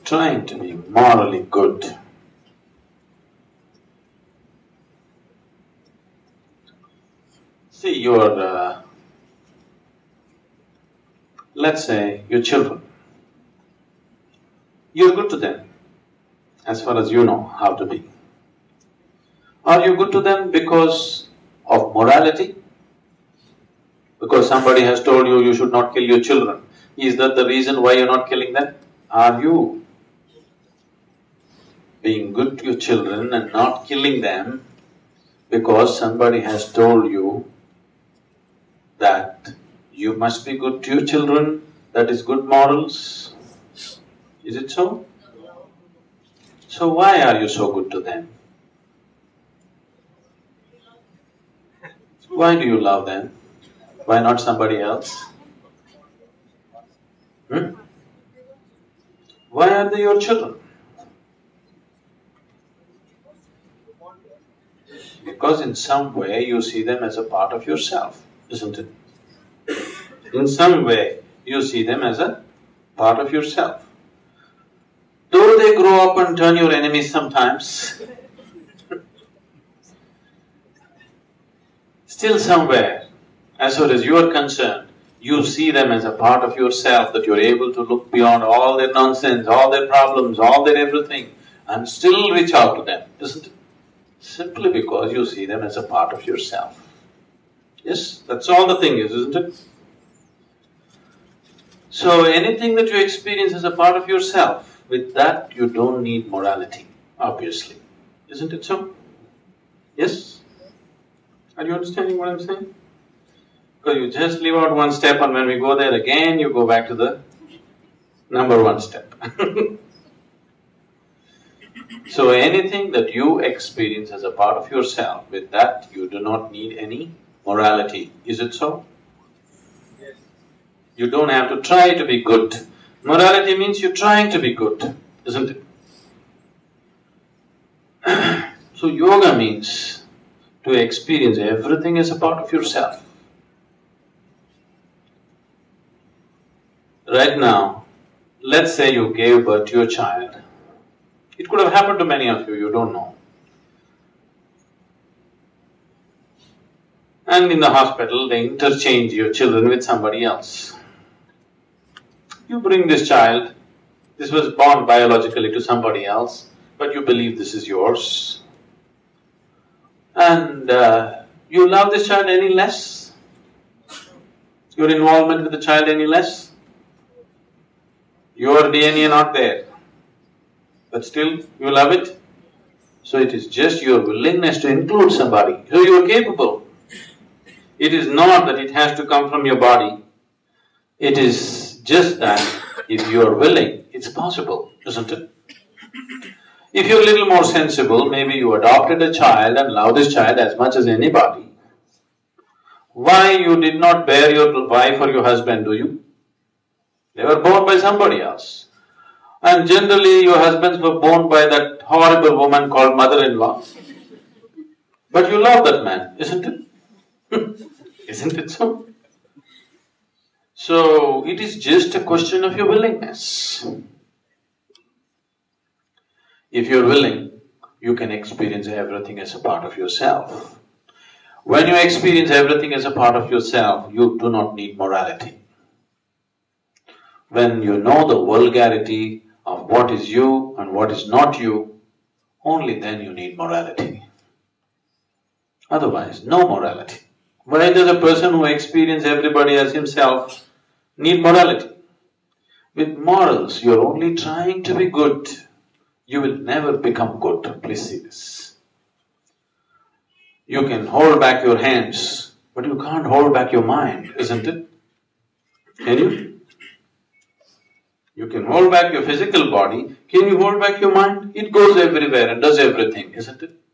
trying to be morally good. See, let's say your children, you're good to them as far as you know how to be. Are you good to them because of morality? Because somebody has told you should not kill your children. Is that the reason why you're not killing them? Are you being good to your children and not killing them because somebody has told you that you must be good to your children, that is good morals? Is it so? So why are you so good to them? Why do you love them? Why not somebody else? Why are they your children? Because in some way you see them as a part of yourself, isn't it? In some way you see them as a part of yourself. Though they grow up and turn your enemies sometimes, still somewhere, as far as you are concerned, you see them as a part of yourself, that you're able to look beyond all their nonsense, all their problems, all their everything, and still reach out to them, isn't it? Simply because you see them as a part of yourself. Yes, that's all the thing is, isn't it? So anything that you experience as a part of yourself, with that you don't need morality, obviously. Isn't it so? Yes? Are you understanding what I'm saying? Because you just leave out one step and when we go there again, you go back to the number one step. So anything that you experience as a part of yourself, with that you do not need any morality. Is it so? Yes. You don't have to try to be good. Morality means you're trying to be good, isn't it? So yoga means to experience everything as a part of yourself. Right now, let's say you gave birth to your child. It could have happened to many of you, you don't know. And in the hospital, they interchange your children with somebody else. You bring this child, this was born biologically to somebody else, but you believe this is yours. And you love this child any less? Your involvement with the child any less? Your DNA not there, but still you love it? So it is just your willingness to include somebody, so you are capable. It is not that it has to come from your body, it is just that if you are willing, it's possible, isn't it? If you're a little more sensible, maybe you adopted a child and love this child as much as anybody. Why you did not bear your wife or your husband, do you? They were born by somebody else. And generally your husbands were born by that horrible woman called mother-in-law. But you love that man, isn't it? Isn't it so? So it is just a question of your willingness. If you're willing, you can experience everything as a part of yourself. When you experience everything as a part of yourself, you do not need morality. When you know the vulgarity of what is you and what is not you, only then you need morality. Otherwise, no morality. Why does a person who experiences everybody as himself need morality? With morals, you're only trying to be good. You will never become good, please see this. You can hold back your hands, but you can't hold back your mind, isn't it? Can you? You can hold back your physical body, can you hold back your mind? It goes everywhere and does everything, isn't it?